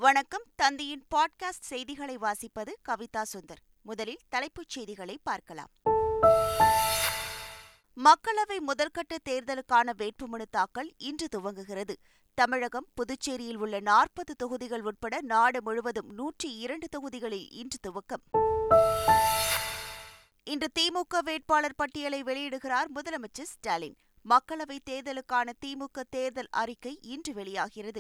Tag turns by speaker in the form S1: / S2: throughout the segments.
S1: வணக்கம். தந்தியின் பாட்காஸ்ட் செய்திகளை வாசிப்பது கவிதா சுந்தர். முதலில் தலைப்புச் செய்திகளை பார்க்கலாம். மக்களவை முதற்கட்ட தேர்தலுக்கான வேட்புமனு தாக்கல் இன்று துவங்குகிறது. தமிழகம், புதுச்சேரியில் உள்ள 40 தொகுதிகள் உட்பட நாடு முழுவதும் 102 தொகுதிகளில் இன்று துவக்கம். இன்று திமுக வேட்பாளர் பட்டியலை வெளியிடுகிறார் முதலமைச்சர் ஸ்டாலின். மக்களவைத் தேர்தலுக்கான திமுக தேர்தல் அறிக்கை இன்று வெளியாகிறது.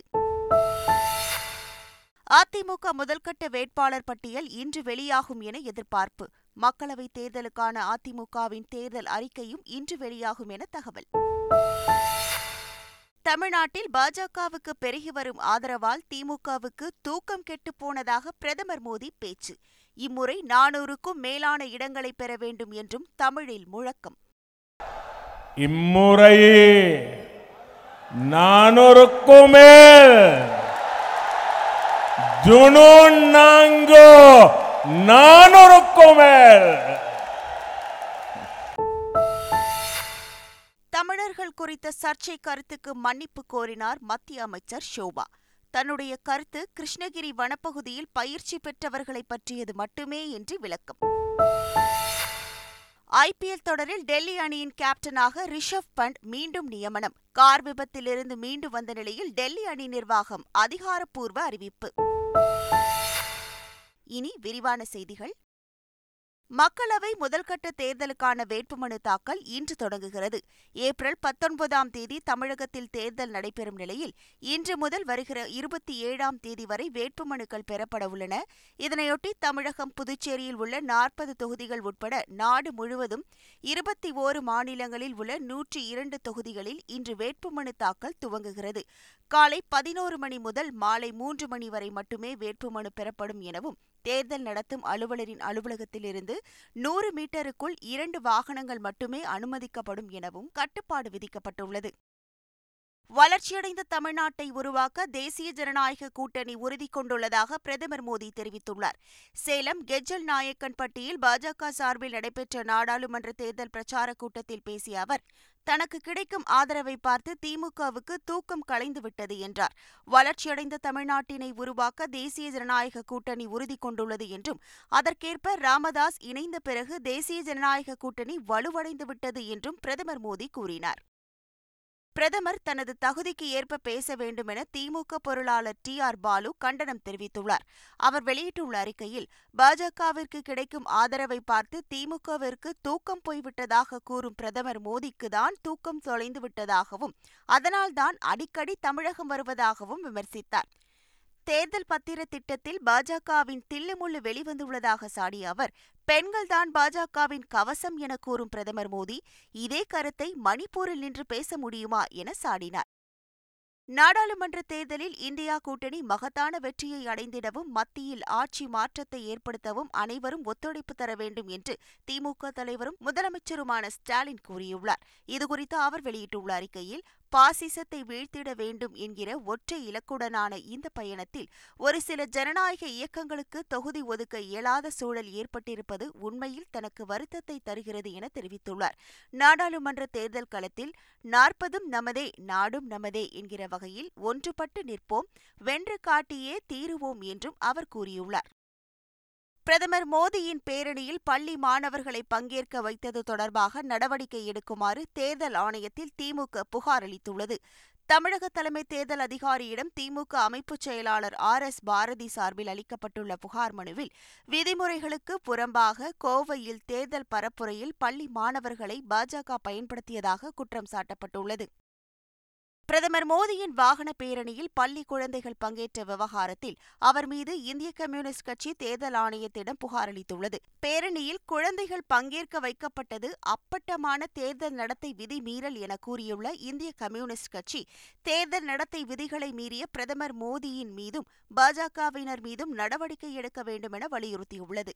S1: அதிமுக முதல்கட்ட வேட்பாளர் பட்டியல் இன்று வெளியாகும் என எதிர்பார்ப்பு. மக்களவைத் தேர்தலுக்கான அதிமுகவின் தேர்தல் அறிக்கையும் இன்று வெளியாகும் என தகவல். தமிழ்நாட்டில் பாஜகவுக்கு பெருகி வரும் ஆதரவால் திமுகவுக்கு தூக்கம் கெட்டுப் போனதாக பிரதமர் மோடி பேச்சு. இம்முறை 400க்கும் மேலான இடங்களை பெற வேண்டும் என்றும் தமிழில் முழக்கம்.
S2: இம்முறை 400க்கும் மேல் ஜுனூன் நாங்கோ 400க்கும் மேல்.
S1: தமிழர்கள் குறித்த சர்ச்சை கருத்துக்கு மன்னிப்பு கோரினார் மத்திய அமைச்சர் ஷோபா. தன்னுடைய கருத்து கிருஷ்ணகிரி வனப்பகுதியில் பயிற்சி பெற்றவர்களை பற்றியது மட்டுமே என்று விளக்கம். ஐபிஎல் தொடரில் டெல்லி அணியின் கேப்டனாக ரிஷப் பண்ட் மீண்டும் நியமனம். கார் விபத்திலிருந்து மீண்டு வந்த நிலையில் டெல்லி அணி நிர்வாகம் அதிகாரப்பூர்வ அறிவிப்பு. இனி விரிவான செய்திகள். மக்களவை முதல்கட்ட தேர்தலுக்கான வேட்புமனு தாக்கல் இன்று தொடங்குகிறது. ஏப்ரல் 19ஆம் தேதி தமிழகத்தில் தேர்தல் நடைபெறும் நிலையில் இன்று முதல் வருகிற 27ஆம் தேதி வரை வேட்புமனுக்கள் பெறப்பட உள்ளன. இதனையொட்டி தமிழகம், புதுச்சேரியில் உள்ள 40 தொகுதிகள் உட்பட நாடு முழுவதும் 21 மாநிலங்களில் உள்ள 102 தொகுதிகளில் இன்று வேட்புமனு தாக்கல் துவங்குகிறது. காலை 11 மணி முதல் மாலை 3 மணி வரை மட்டுமே வேட்புமனு பெறப்படும் எனவும், தேர்தல் நடத்தும் அலுவலரின் அலுவலகத்திலிருந்து 100 மீட்டருக்குள் 2 வாகனங்கள் மட்டுமே அனுமதிக்கப்படும் எனவும் கட்டுப்பாடு விதிக்கப்பட்டுள்ளது. வளர்ச்சியடைந்த தமிழ்நாட்டை உருவாக்க தேசிய ஜனநாயக கூட்டணி உறுதி கொண்டுள்ளதாக பிரதமர் மோடி தெரிவித்துள்ளார். சேலம் கெஜ்ஜல் நாயக்கன்பட்டியில் பாஜக சார்பில் நடைபெற்ற நாடாளுமன்ற தேர்தல் பிரச்சாரக் கூட்டத்தில் பேசிய அவர், தனக்கு கிடைக்கும் ஆதரவை பார்த்து திமுகவுக்கு தூக்கம் கலைந்துவிட்டது என்றார். வளர்ச்சியடைந்த தமிழ்நாட்டினை உருவாக்க தேசிய ஜனநாயக கூட்டணி உறுதி கொண்டுள்ளது என்றும், அதற்கேற்ப ராமதாஸ் இணைந்த பிறகு தேசிய ஜனநாயக கூட்டணி வலுவடைந்துவிட்டது என்றும் பிரதமர் மோடி கூறினார். பிரதமர் தனது தகுதிக்கு ஏற்ப பேச வேண்டும் என திமுக பொருளாளர் டி.ஆர். பாலு கண்டனம் தெரிவித்துள்ளார். அவர் வெளியிட்டுள்ள அறிக்கையில், பாஜகவிற்கு கிடைக்கும் ஆதரவை பார்த்து திமுகவிற்கு தூக்கம் போய்விட்டதாக கூறும் பிரதமர் மோடிக்கு தான் தூக்கம் தொலைந்துவிட்டதாகவும், அதனால்தான் அடிக்கடி தமிழகம் வருவதாகவும் விமர்சித்தார். தேர்தல் பத்திர திட்டத்தில் பாஜகவின் தில்லுமுள்ளு வெளிவந்துள்ளதாக சாடிய அவர், பெண்கள்தான் பாஜகவின் கவசம் என கூறும் பிரதமர் மோடி இதே கருத்தை மணிப்பூரில் நின்று பேச முடியுமா என சாடினார். நாடாளுமன்ற தேர்தலில் இந்தியா கூட்டணி மகத்தான வெற்றியை அடைந்திடவும், மத்தியில் ஆட்சி மாற்றத்தை ஏற்படுத்தவும் அனைவரும் ஒத்துழைப்பு தர வேண்டும் என்று திமுக தலைவரும் முதலமைச்சருமான ஸ்டாலின் கூறியுள்ளார். இதுகுறித்து அவர் வெளியிட்டுள்ள அறிக்கையில், பாசிசத்தை வீழ்த்திட வேண்டும் என்கிற ஒற்றை இலக்குடனான இந்த பயணத்தில் ஒரு சில ஜனநாயக இயக்கங்களுக்கு தொகுதி ஒதுக்க இயலாத சூழல் ஏற்பட்டிருப்பது உண்மையில் தனக்கு வருத்தத்தை தருகிறது என தெரிவித்துள்ளார். நாடாளுமன்ற தேர்தல் களத்தில் 40ம் நமதே நாடும் நமதே என்கிற வகையில் ஒன்றுபட்டு நிற்போம், வென்று காட்டியே தீருவோம் என்றும் அவர் கூறியுள்ளார். பிரதமர் மோடியின் பேரணியில் பள்ளி மாணவர்களை பங்கேற்க வைத்தது தொடர்பாக நடவடிக்கை எடுக்குமாறு தேர்தல் ஆணையத்தில் திமுக புகார் அளித்துள்ளது. தமிழக தலைமை தேர்தல் அதிகாரியிடம் திமுக அமைப்புச் செயலாளர் ஆர்.எஸ். பாரதி சார்பில் அளிக்கப்பட்டுள்ள புகார் மனுவில், விதிமுறைகளுக்கு புறம்பாக கோவையில் தேர்தல் பரப்புரையில் பள்ளி மாணவர்களை பாஜக பயன்படுத்தியதாக குற்றம் சாட்டப்பட்டுள்ளது. பிரதமர் மோடியின் வாகன பேரணியில் பள்ளி குழந்தைகள் பங்கேற்ற விவகாரத்தில் அவர் மீது இந்திய கம்யூனிஸ்ட் கட்சி தேர்தல் ஆணையத்திடம் புகார் அளித்துள்ளது. பேரணியில் குழந்தைகள் பங்கேற்க வைக்கப்பட்டது அப்பட்டமான தேர்தல் நடத்தை விதி மீறல் என கூறியுள்ள இந்திய கம்யூனிஸ்ட் கட்சி, தேர்தல் நடத்தை விதிகளை மீறிய பிரதமர் மோடியின் மீதும் பாஜகவினர் மீதும் நடவடிக்கை எடுக்க வேண்டும் என வலியுறுத்தியுள்ளது.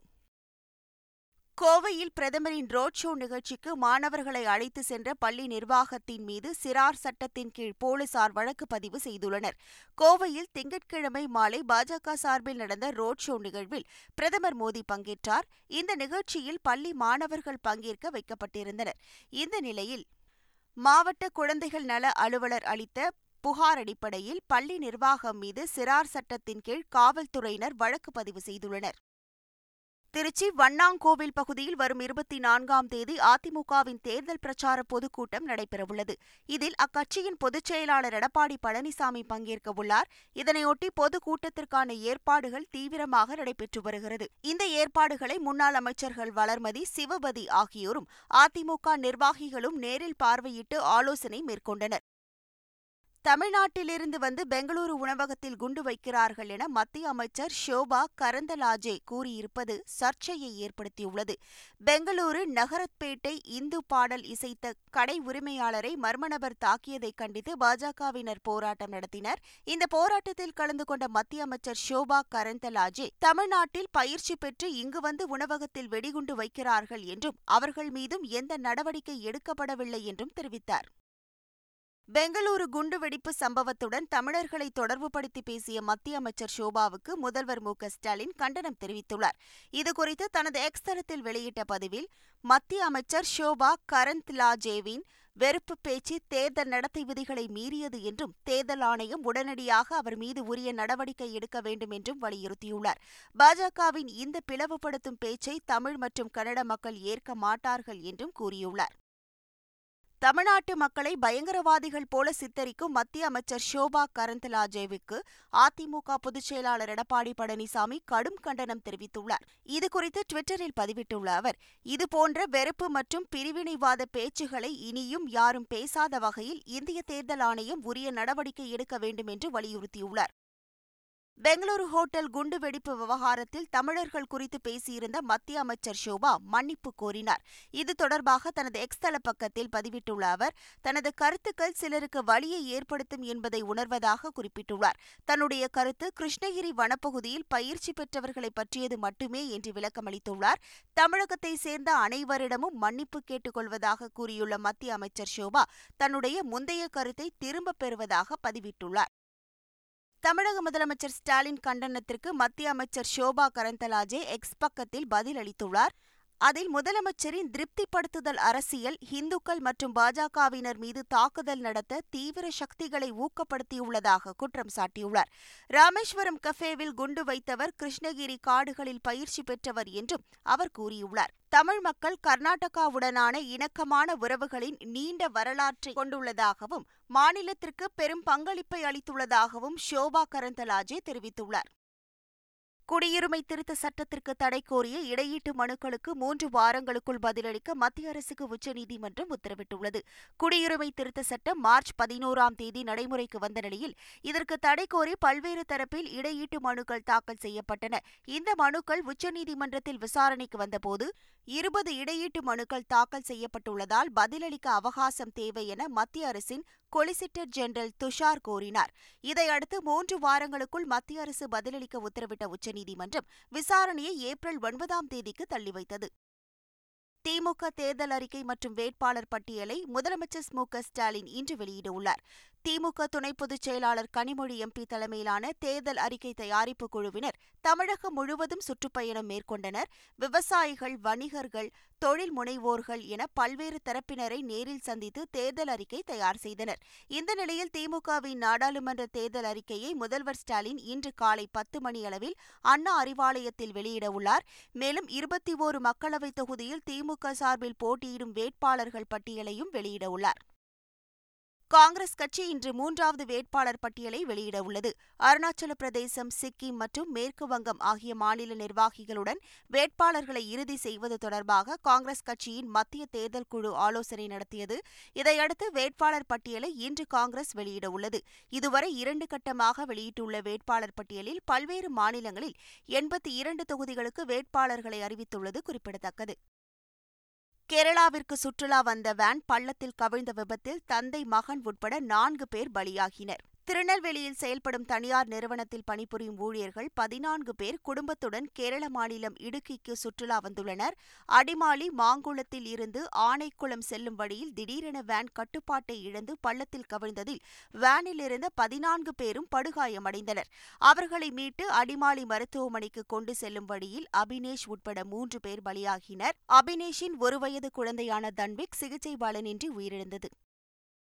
S1: கோவையில் பிரதமரின் ரோட் ஷோ நிகழ்ச்சிக்கு மாணவர்களை அழைத்து சென்ற பள்ளி நிர்வாகத்தின் மீது சிறார் சட்டத்தின் கீழ் போலீசார் வழக்கு பதிவு செய்துள்ளனர். கோவையில் திங்கட்கிழமை மாலை பாஜக சார்பில் நடந்த ரோட் ஷோ நிகழ்வில் பிரதமர் மோடி பங்கேற்றார். இந்த நிகழ்ச்சியில் பள்ளி மாணவர்கள் பங்கேற்க வைக்கப்பட்டிருந்தனர். இந்த நிலையில் மாவட்ட குழந்தைகள் நல அலுவலர் அளித்த புகார் அடிப்படையில் பள்ளி நிர்வாகம் மீது சிறார் சட்டத்தின் கீழ் காவல்துறையினர் வழக்கு பதிவு செய்துள்ளனர். திருச்சி வண்ணாங்கோவில் பகுதியில் வரும் 24ஆம் தேதி அதிமுகவின் தேர்தல் பிரச்சார பொதுக்கூட்டம் நடைபெறவுள்ளது. இதில் அக்கட்சியின் பொதுச் செயலாளர் எடப்பாடி பழனிசாமி பங்கேற்க உள்ளார். இதனையொட்டி பொதுக்கூட்டத்திற்கான ஏற்பாடுகள் தீவிரமாக நடைபெற்று வருகிறது. இந்த ஏற்பாடுகளை முன்னாள் அமைச்சர்கள் வளர்மதி, சிவபதி ஆகியோரும் அதிமுக நிர்வாகிகளும் நேரில் பார்வையிட்டு ஆலோசனை மேற்கொண்டனர். தமிழ்நாட்டிலிருந்து வந்து பெங்களூரு உணவகத்தில் குண்டு வைக்கிறார்கள் என மத்திய அமைச்சர் ஷோபா கரந்தலாஜே கூறியிருப்பது சர்ச்சையை ஏற்படுத்தியுள்ளது. பெங்களூரு நகரத்பேட்டை இந்து பாடல் இசைத்த கடை உரிமையாளரை மர்ம நபர் தாக்கியதை கண்டித்து பாஜகவினர் போராட்டம் நடத்தினர். இந்த போராட்டத்தில் கலந்து கொண்ட மத்திய அமைச்சர் ஷோபா கரந்தலாஜே தமிழ்நாட்டில் பயிற்சி பெற்று இங்கு வந்து உணவகத்தில் வெடிகுண்டு வைக்கிறார்கள் என்றும் அவர்கள் மீதும் எந்த நடவடிக்கை எடுக்கப்படவில்லை என்றும் தெரிவித்தார். பெங்களூரு குண்டுவெடிப்பு சம்பவத்துடன் தமிழர்களை தொடர்புபடுத்தி பேசிய மத்திய அமைச்சர் ஷோபாவுக்கு முதல்வர் மு.க.ஸ்டாலின் கண்டனம் தெரிவித்துள்ளார். இதுகுறித்து தனது எக்ஸ் தளத்தில் வெளியிட்ட பதிவில், மத்திய அமைச்சர் ஷோபா கரந்த்லாஜேவின் வெறுப்பு பேச்சு தேர்தல் நடத்தை விதிகளை மீறியது என்றும் தேர்தல் ஆணையம் உடனடியாக அவர் மீது உரிய நடவடிக்கை எடுக்க வேண்டும் என்றும் வலியுறுத்தியுள்ளார். பாஜகவின் இந்த பிளவுபடுத்தும் பேச்சை தமிழ் மற்றும் கன்னட மக்கள் ஏற்க மாட்டார்கள் என்றும் கூறியுள்ளார். தமிழ்நாட்டு மக்களை பயங்கரவாதிகள் போல சித்தரிக்கும் மத்திய அமைச்சர் ஷோபா கரந்தலாஜேவுக்கு அதிமுக பொதுச் செயலாளர் எடப்பாடி பழனிசாமி கடும் கண்டனம் தெரிவித்துள்ளார். இதுகுறித்து டுவிட்டரில் பதிவிட்டுள்ள அவர், இதுபோன்ற வெறுப்பு மற்றும் பிரிவினைவாத பேச்சுகளை இனியும் யாரும் பேசாத வகையில் இந்திய தேர்தல் ஆணையம் உரிய நடவடிக்கை எடுக்க வேண்டும் என்று வலியுறுத்தியுள்ளார். பெங்களூரு ஹோட்டல் குண்டுவெடிப்பு விவகாரத்தில் தமிழர்கள் குறித்து பேசியிருந்த மத்திய அமைச்சர் ஷோபா மன்னிப்பு கோரினார். இது தொடர்பாக தனது எக்ஸ் தள பக்கத்தில் பதிவிட்டுள்ள அவர், தனது கருத்துக்கள் சிலருக்கு வலியை ஏற்படுத்தும் என்பதை உணர்வதாக குறிப்பிட்டுள்ளார். தன்னுடைய கருத்து கிருஷ்ணகிரி வனப்பகுதியில் பயிற்சி பெற்றவர்களை பற்றியது மட்டுமே என்று விளக்கமளித்துள்ளார். தமிழகத்தை சேர்ந்த அனைவரிடமும் மன்னிப்பு கேட்டுக் கொள்வதாக கூறியுள்ள மத்திய அமைச்சர் ஷோபா தன்னுடைய முந்தைய கருத்தை திரும்பப் பெறுவதாக பதிவிட்டுள்ளார். தமிழக முதலமைச்சர் ஸ்டாலின் கண்டனத்திற்கு மத்திய அமைச்சர் ஷோபா கரந்தலாஜே எக்ஸ் பக்கத்தில் பதில் அளித்துள்ளார். அதில் முதலமைச்சரின் திருப்திப்படுத்துதல் அரசியல் இந்துக்கள் மற்றும் பாஜகவினர் மீது தாக்குதல் நடத்த தீவிர சக்திகளை ஊக்கப்படுத்தியுள்ளதாக குற்றம் சாட்டியுள்ளார். ராமேஸ்வரம் கஃபேவில் குண்டு வைத்தவர் கிருஷ்ணகிரி காடுகளில் பயிற்சி பெற்றவர் என்றும் அவர் கூறியுள்ளார். தமிழ் மக்கள் கர்நாடகாவுடனான இணக்கமான உறவுகளின் நீண்ட வரலாற்றை கொண்டுள்ளதாகவும் மாநிலத்திற்கு பெரும் பங்களிப்பை அளித்துள்ளதாகவும் ஷோபா கரந்தலாஜே தெரிவித்துள்ளார். குடியுரிமை திருத்த சட்டத்திற்கு தடை கோரிய இடையீட்டு மனுக்களுக்கு 3 வாரங்களுக்குள் பதிலளிக்க மத்திய அரசுக்கு உச்சநீதிமன்றம் உத்தரவிட்டுள்ளது. குடியுரிமை திருத்த சட்டம் மார்ச் 11ஆம் தேதி நடைமுறைக்கு வந்த நிலையில் இதற்கு தடை கோரி பல்வேறு தரப்பில் இடையீட்டு மனுக்கள் தாக்கல் செய்யப்பட்டன. இந்த மனுக்கள் உச்சநீதிமன்றத்தில் விசாரணைக்கு வந்தபோது 20 இடையீட்டு மனுக்கள் தாக்கல் செய்யப்பட்டுள்ளதால் பதிலளிக்க அவகாசம் தேவை என மத்திய அரசின் சொலிசிட்டர் ஜெனரல் துஷார் கோரினார். இதையடுத்து 3 வாரங்களுக்குள் மத்திய அரசு பதிலளிக்க உத்தரவிட்ட உச்சநீதிமன்றம் விசாரணையை ஏப்ரல் 9ஆம் தேதிக்கு தள்ளி வைத்தது. திமுக தேர்தல் அறிக்கை மற்றும் வேட்பாளர் பட்டியலை முதலமைச்சர் மு.க.ஸ்டாலின் இன்று வெளியிடவுள்ளார். திமுக துணை பொதுச் செயலாளர் கனிமொழி எம்பி தலைமையிலான தேர்தல் அறிக்கை தயாரிப்பு குழுவினர் தமிழகம் முழுவதும் சுற்றுப்பயணம் மேற்கொண்டனர். விவசாயிகள், வணிகர்கள், தொழில் முனைவோர்கள் என பல்வேறு தரப்பினரை நேரில் சந்தித்து தேர்தல் அறிக்கை தயார் செய்தனர். இந்த நிலையில் திமுகவின் நாடாளுமன்ற தேர்தல் அறிக்கையை முதல்வர் ஸ்டாலின் இன்று காலை 10 மணியளவில் அண்ணா அறிவாலயத்தில் வெளியிடவுள்ளார். மேலும் 21 மக்களவைத் தொகுதியில் திமுக சார்பில் போட்டியிடும் வேட்பாளர்கள் பட்டியலையும் வெளியிடவுள்ளார். காங்கிரஸ் கட்சி இன்று 3வது வேட்பாளர் பட்டியலை வெளியிடவுள்ளது. அருணாச்சல பிரதேசம், சிக்கிம் மற்றும் மேற்கு வங்கம் ஆகிய மாநில நிர்வாகிகளுடன் வேட்பாளர்களை இறுதி செய்வது தொடர்பாக காங்கிரஸ் கட்சியின் மத்திய தேர்தல் குழு ஆலோசனை நடத்தியது. இதையடுத்து வேட்பாளர் பட்டியலை இன்று காங்கிரஸ் வெளியிடவுள்ளது. இதுவரை 2 கட்டமாக வெளியிட்டுள்ள வேட்பாளர் பட்டியலில் பல்வேறு மாநிலங்களில் 82 தொகுதிகளுக்கு வேட்பாளர்களை அறிவித்துள்ளது குறிப்பிடத்தக்கது. கேரளாவிற்கு சுற்றுலா வந்த வேன் பள்ளத்தில் கவிழ்ந்த விபத்தில் தந்தை, மகன் உட்பட 4 பேர் பலியாகினர். திருநெல்வேலியில் செயல்படும் தனியார் நிறுவனத்தில் பணிபுரியும் ஊழியர்கள் 14 பேர் குடும்பத்துடன் கேரள மாநிலம் இடுக்கிக்கு சுற்றுலா வந்துள்ளனர். அடிமாலி மாங்குளத்தில் இருந்து ஆனைக்குளம் செல்லும் வழியில் திடீரென வேன் கட்டுப்பாட்டை இழந்து பள்ளத்தில் கவிழ்ந்ததில் வேனில் இருந்த 14 பேரும் படுகாயமடைந்தனர். அவர்களை மீட்டு அடிமாலி மருத்துவமனைக்கு கொண்டு செல்லும் வழியில் அபினேஷ் உட்பட 3 பேர் பலியாகினர். அபினேஷின் 1 வயது குழந்தையான தன்விக் சிகிச்சை பலனின்றி உயிரிழந்தது.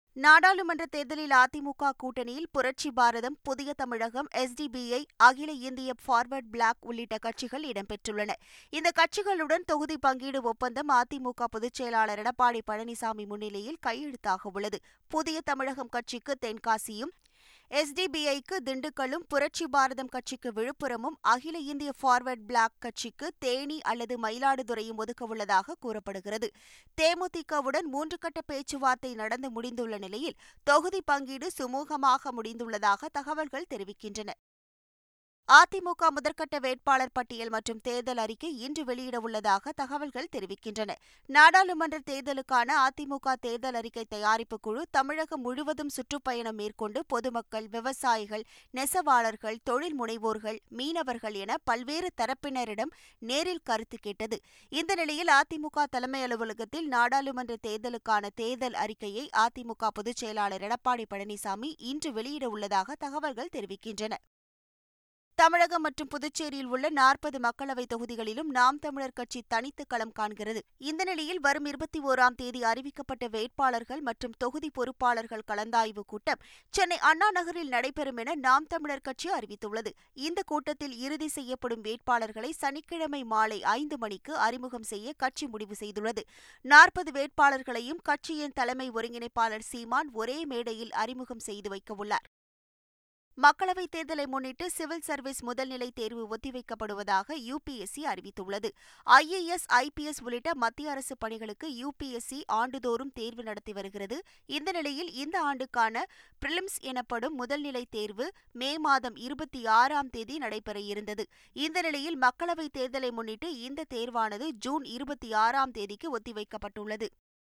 S1: நாடாளுமன்ற தேர்தலில் அதிமுக கூட்டணியில் புரட்சி பாரதம், புதிய தமிழகம், SDBI, அகில இந்திய ஃபார்வர்ட் பிளாக் உள்ளிட்ட கட்சிகள் இடம்பெற்றுள்ளன. இந்த கட்சிகளுடன் தொகுதி பங்கீடு ஒப்பந்தம் அதிமுக பொதுச் செயலாளர் எடப்பாடி பழனிசாமி முன்னிலையில் கையெழுத்தாக உள்ளது. புதிய தமிழகம் கட்சிக்கு தென்காசியும், SDBIக்கு திண்டுக்கல்லும், புரட்சி பாரதம் கட்சிக்கு விழுப்புரமும், அகில இந்திய ஃபார்வர்ட் பிளாக் கட்சிக்கு தேனி அல்லது மயிலாடுதுறையும் ஒதுக்கவுள்ளதாக கூறப்படுகிறது. தேமுதிகவுடன் 3 கட்ட பேச்சுவார்த்தை நடந்து முடிந்துள்ள நிலையில் தொகுதி பங்கீடு சுமூகமாக முடிந்துள்ளதாக தகவல்கள் தெரிவிக்கின்றன. அதிமுக முதற்கட்ட வேட்பாளர் பட்டியல் மற்றும் தேர்தல் அறிக்கை இன்று வெளியிடவுள்ளதாக தகவல்கள் தெரிவிக்கின்றன. நாடாளுமன்ற தேர்தலுக்கான அதிமுக தேர்தல் அறிக்கை தயாரிப்பு குழு தமிழகம் முழுவதும் சுற்றுப்பயணம் மேற்கொண்டு பொதுமக்கள், விவசாயிகள், நெசவாளர்கள், தொழில் முனைவோர்கள், மீனவர்கள் என பல்வேறு தரப்பினரிடம் நேரில் கருத்து கேட்டது. இந்த நிலையில் அதிமுக தலைமை அலுவலகத்தில் நாடாளுமன்ற தேர்தலுக்கான தேர்தல் அறிக்கையை அதிமுக பொதுச் செயலாளர் எடப்பாடி பழனிசாமி இன்று வெளியிடவுள்ளதாக தகவல்கள் தெரிவிக்கின்றன. தமிழகம் மற்றும் புதுச்சேரியில் உள்ள 40 மக்களவைத் தொகுதிகளிலும் நாம் தமிழர் கட்சி தனித்து களம் காண்கிறது. இந்த நிலையில் வரும் 21ஆம் தேதி அறிவிக்கப்பட்ட வேட்பாளர்கள் மற்றும் தொகுதி பொறுப்பாளர்கள் கலந்தாய்வு கூட்டம் சென்னை அண்ணா நகரில் நடைபெறும் என நாம் தமிழர் கட்சி அறிவித்துள்ளது. இந்த கூட்டத்தில் இறுதி செய்யப்படும் வேட்பாளர்களை சனிக்கிழமை மாலை 5 மணிக்கு அறிமுகம் செய்ய கட்சி முடிவு செய்துள்ளது. 40 வேட்பாளர்களையும் கட்சியின் தலைமை ஒருங்கிணைப்பாளர் சீமான் ஒரே மேடையில் அறிமுகம் செய்து வைக்கவுள்ளார். மக்களவைத் தேர்தலை முன்னிட்டு சிவில் சர்வீஸ் முதல்நிலை தேர்வு ஒத்திவைக்கப்படுவதாக UPSC அறிவித்துள்ளது. IAS, IPS உள்ளிட்ட மத்திய அரசு பணிகளுக்கு UPSC ஆண்டுதோறும் தேர்வு நடத்தி வருகிறது. இந்த நிலையில் இந்த ஆண்டுக்கான பிரிலிம்ஸ் எனப்படும் முதல்நிலை தேர்வு மே மாதம் 26ஆம் தேதி நடைபெற இருந்தது. இந்த நிலையில் மக்களவைத் தேர்தலை முன்னிட்டு இந்த தேர்வானது ஜூன் 26ஆம் தேதிக்கு ஒத்திவைக்கப்பட்டுள்ளது.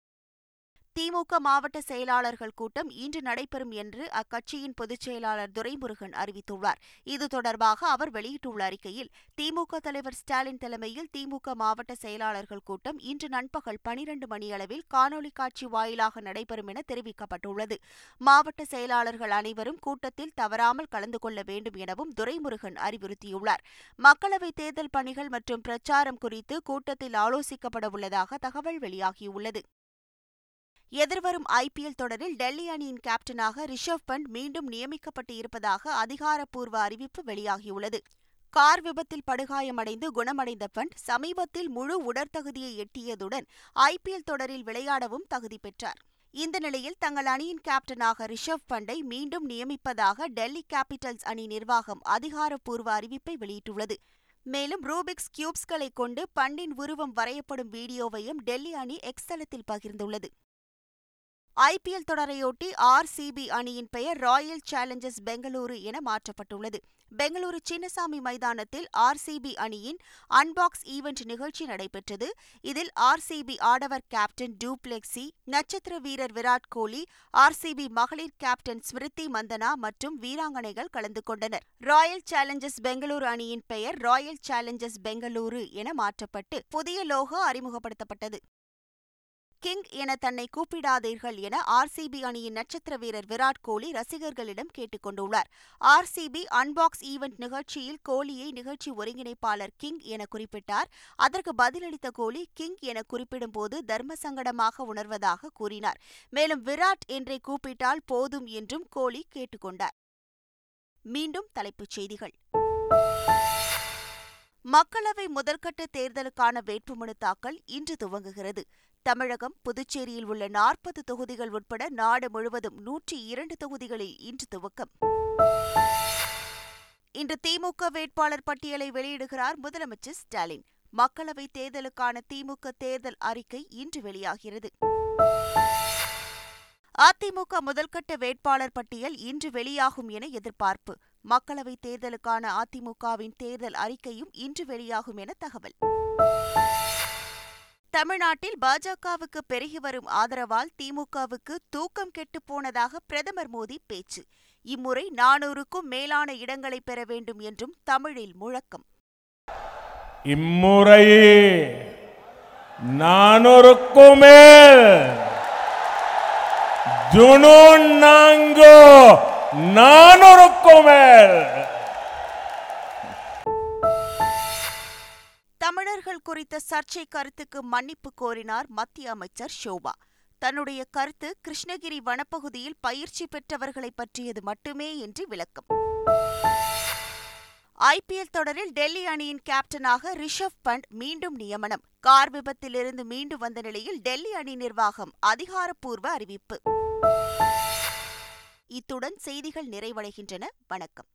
S1: திமுக மாவட்ட செயலாளர்கள் கூட்டம் இன்று நடைபெறும் என்று அக்கட்சியின் பொதுச் செயலாளர் துரைமுருகன் அறிவித்துள்ளார். இது தொடர்பாக அவர் வெளியிட்டுள்ள அறிக்கையில், திமுக தலைவர் ஸ்டாலின் தலைமையில் திமுக மாவட்ட செயலாளர்கள் கூட்டம் இன்று நண்பகல் 12 மணியளவில் காணொலி காட்சி வாயிலாக நடைபெறும் என தெரிவிக்கப்பட்டுள்ளது. மாவட்ட செயலாளர்கள் அனைவரும் கூட்டத்தில் தவறாமல் கலந்து கொள்ள வேண்டும் எனவும் துரைமுருகன் அறிவுறுத்தியுள்ளார். மக்களவைத் தேர்தல் பணிகள் மற்றும் பிரச்சாரம் குறித்து கூட்டத்தில் ஆலோசிக்கப்பட உள்ளதாக தகவல் வெளியாகியுள்ளது. எதிர்வரும் IPL தொடரில் டெல்லி அணியின் கேப்டனாக ரிஷப் பண்ட் மீண்டும் நியமிக்கப்பட்டு இருப்பதாக அதிகாரப்பூர்வ அறிவிப்பு வெளியாகியுள்ளது. கார் விபத்தில் படுகாயமடைந்து குணமடைந்த பண்ட் சமீபத்தில் முழு உடற்தகுதியை எட்டியதுடன் IPL தொடரில் விளையாடவும் தகுதி பெற்றார். இந்த நிலையில் தங்கள் அணியின் கேப்டனாக ரிஷப் பண்டை மீண்டும் நியமிப்பதாக டெல்லி கேபிட்டல்ஸ் அணி நிர்வாகம் அதிகாரப்பூர்வ அறிவிப்பை வெளியிட்டுள்ளது. மேலும் ரூபிக்ஸ் கியூப்ஸ்களை கொண்டு பண்டின் உருவம் வரையப்படும் வீடியோவையும் டெல்லி அணி எக்ஸ் தளத்தில் பகிர்ந்துள்ளது. IPL தொடரையொட்டி RCB அணியின் பெயர் ராயல் சேலஞ்சர்ஸ் பெங்களூரு என மாற்றப்பட்டுள்ளது. பெங்களூரு சின்னசாமி மைதானத்தில் RCB அணியின் அன்பாக்ஸ் ஈவென்ட் நிகழ்ச்சி நடைபெற்றது. இதில் RCB ஆடவர் கேப்டன் டூப்ளெக்ஸி, நட்சத்திர வீரர் விராட் கோலி, RCB மகளிர் கேப்டன் ஸ்மிருதி மந்தனா மற்றும் வீராங்கனைகள் கலந்து கொண்டனர். ராயல் சேலஞ்சர்ஸ் பெங்களூரு அணியின் பெயர் ராயல் சேலஞ்சர்ஸ் பெங்களூரு என மாற்றப்பட்டு புதிய லோகோ அறிமுகப்படுத்தப்பட்டது. கிங் என தன்னை கூப்பிடாதீர்கள் என RCB அணியின் நட்சத்திர வீரர் விராட் கோலி ரசிகர்களிடம் கேட்டுக் கொண்டுள்ளார். RCB அன்பாக்ஸ் ஈவென்ட் நிகழ்ச்சியில் கோலியை நிகழ்ச்சி ஒருங்கிணைப்பாளர் கிங் என குறிப்பிட்டார். அதற்கு பதிலளித்த கோலி, கிங் என குறிப்பிடும்போது தர்ம சங்கடமாக உணர்வதாக கூறினார். மேலும் விராட் என்றே கூப்பிட்டால் போதும் என்றும் கோலி கேட்டுக் கொண்டார். மீண்டும் தலைப்புச் செய்திகள். மக்களவை முதற்கட்ட தேர்தலுக்கான வேட்புமனு தாக்கல் இன்று துவங்குகிறது. தமிழகம், புதுச்சேரியில் உள்ள 40 தொகுதிகள் உட்பட நாடு முழுவதும் 102 தொகுதிகளில் இன்று துவக்கம். இன்று திமுக வேட்பாளர் பட்டியலை வெளியிடுகிறார் முதலமைச்சர் ஸ்டாலின். மக்களவைத் தேர்தலுக்கான திமுக தேர்தல் அறிக்கை இன்று வெளியாகிறது. அதிமுக முதல்கட்ட வேட்பாளர் பட்டியல் இன்று வெளியாகும் என எதிர்பார்ப்பு. மக்களவைத் தேர்தலுக்கான அதிமுகவின் தேர்தல் அறிக்கையும் இன்று வெளியாகும் என தகவல். தமிழ்நாட்டில் பாஜகவுக்கு பெருகி வரும் ஆதரவால் திமுகவுக்கு தூக்கம் கெட்டுப்போனதாக பிரதமர் மோடி பேச்சு. இம்முறை 400க்கும் மேலான இடங்களை பெற வேண்டும் என்றும் தமிழில் முழக்கம்.
S2: இம்முறை 400க்கும் மேல் ஜுனூன் நாங்கோ 400க்கும் மேல்.
S1: தமிழர்கள் குறித்த சர்ச்சை கருத்துக்கு மன்னிப்பு கோரினார் மத்திய அமைச்சர் ஷோபா. தன்னுடைய கருத்து கிருஷ்ணகிரி வனப்பகுதியில் பயிற்சி பெற்றவர்களை பற்றியது மட்டுமே என்று விளக்கம். ஐபிஎல் தொடரில் டெல்லி அணியின் கேப்டனாக ரிஷப் பண்ட் மீண்டும் நியமனம். கார் விபத்திலிருந்து மீண்டு வந்த நிலையில் டெல்லி அணி நிர்வாகம் அதிகாரப்பூர்வ அறிவிப்பு. இத்துடன் செய்திகள் நிறைவடைகின்றன. வணக்கம்.